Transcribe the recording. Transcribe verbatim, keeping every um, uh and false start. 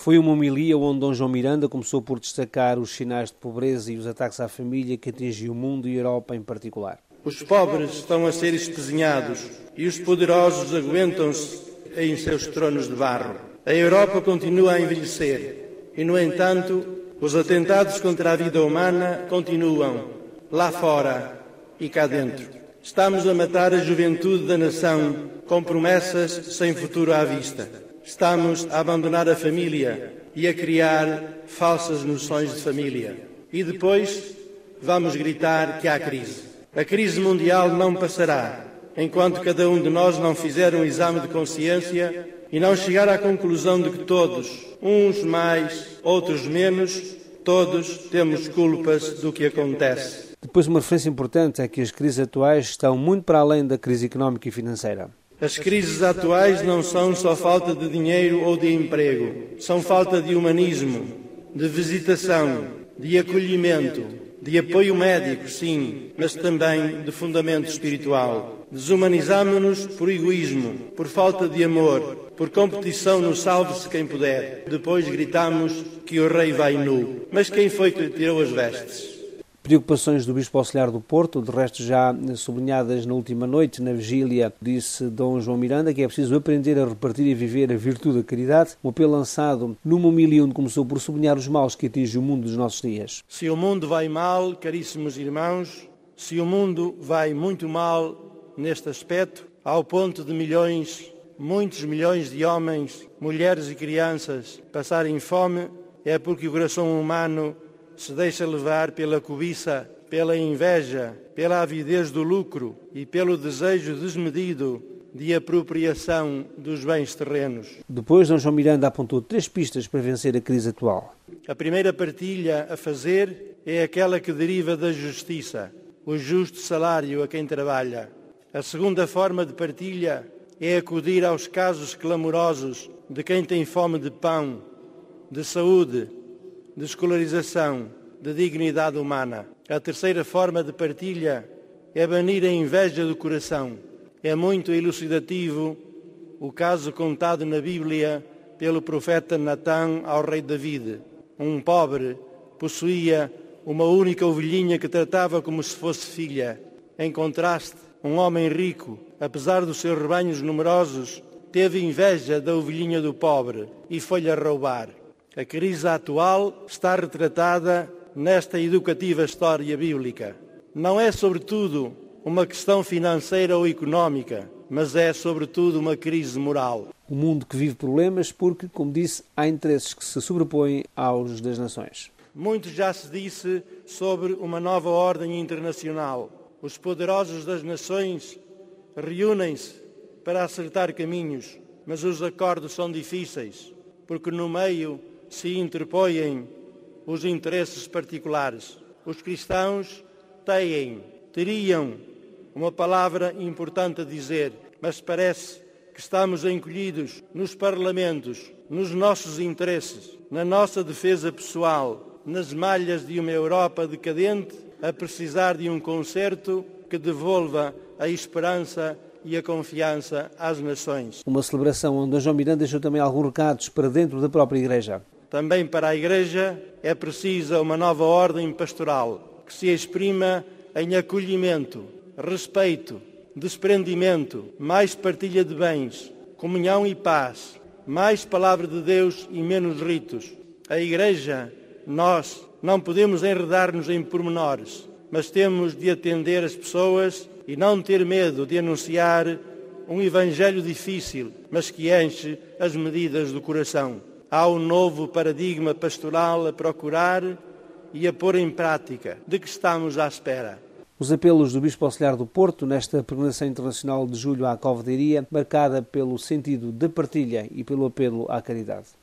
Foi uma homilia onde Dom João Miranda começou por destacar os sinais de pobreza e os ataques à família que atingiam o mundo e a Europa em particular. Os pobres estão a ser espezinhados e os poderosos aguentam-se em seus tronos de barro. A Europa continua a envelhecer e, no entanto, os atentados contra a vida humana continuam, lá fora e cá dentro. Estamos a matar a juventude da nação com promessas sem futuro à vista. Estamos a abandonar a família e a criar falsas noções de família. E depois vamos gritar que há crise. A crise mundial não passará enquanto cada um de nós não fizer um exame de consciência e não chegar à conclusão de que todos, uns mais, outros menos, todos temos culpas do que acontece. Depois, uma referência importante é que as crises atuais estão muito para além da crise económica e financeira. As crises atuais não são só falta de dinheiro ou de emprego. São falta de humanismo, de visitação, de acolhimento, de apoio médico, sim, mas também de fundamento espiritual. Desumanizamo-nos por egoísmo, por falta de amor, por competição no salve-se quem puder. Depois gritamos que o rei vai nu. Mas quem foi que lhe tirou as vestes? Preocupações do Bispo Auxiliar do Porto, de resto já sublinhadas na última noite, na vigília, disse Dom João Miranda que é preciso aprender a repartir e viver a virtude da caridade, um apelo lançado numa homilia onde começou por sublinhar os males que atingem o mundo dos nossos dias. Se o mundo vai mal, caríssimos irmãos, se o mundo vai muito mal neste aspecto, ao ponto de milhões, muitos milhões de homens, mulheres e crianças passarem fome, é porque o coração humano se deixa levar pela cobiça, pela inveja, pela avidez do lucro e pelo desejo desmedido de apropriação dos bens terrenos. Depois, Dom João Miranda apontou três pistas para vencer a crise atual. A primeira partilha a fazer é aquela que deriva da justiça, o justo salário a quem trabalha. A segunda forma de partilha é acudir aos casos clamorosos de quem tem fome de pão, de saúde, de escolarização, de dignidade humana. A terceira forma de partilha é banir a inveja do coração. É muito elucidativo o caso contado na Bíblia pelo profeta Natã ao rei David. Um pobre possuía uma única ovelhinha que tratava como se fosse filha. Em contraste, um homem rico, apesar dos seus rebanhos numerosos, teve inveja da ovelhinha do pobre e foi-lhe a roubar. A crise atual está retratada nesta educativa história bíblica. Não é, sobretudo, uma questão financeira ou económica, mas é, sobretudo, uma crise moral. O mundo que vive problemas porque, como disse, há interesses que se sobrepõem aos das nações. Muito já se disse sobre uma nova ordem internacional. Os poderosos das nações reúnem-se para acertar caminhos, mas os acordos são difíceis, porque no meio se interpõem os interesses particulares. Os cristãos têm, teriam uma palavra importante a dizer, mas parece que estamos encolhidos nos parlamentos, nos nossos interesses, na nossa defesa pessoal, nas malhas de uma Europa decadente, a precisar de um concerto que devolva a esperança e a confiança às nações. Uma celebração onde Dom João Miranda deixou também alguns recados para dentro da própria Igreja. Também para a Igreja é precisa uma nova ordem pastoral, que se exprima em acolhimento, respeito, desprendimento, mais partilha de bens, comunhão e paz, mais palavra de Deus e menos ritos. A Igreja, nós, não podemos enredar-nos em pormenores, mas temos de atender as pessoas e não ter medo de anunciar um evangelho difícil, mas que enche as medidas do coração. Há um novo paradigma pastoral a procurar e a pôr em prática. De que estamos à espera? Os apelos do Bispo Auxiliar do Porto nesta peregrinação internacional de julho à Cova de Iria, marcada pelo sentido da partilha e pelo apelo à caridade.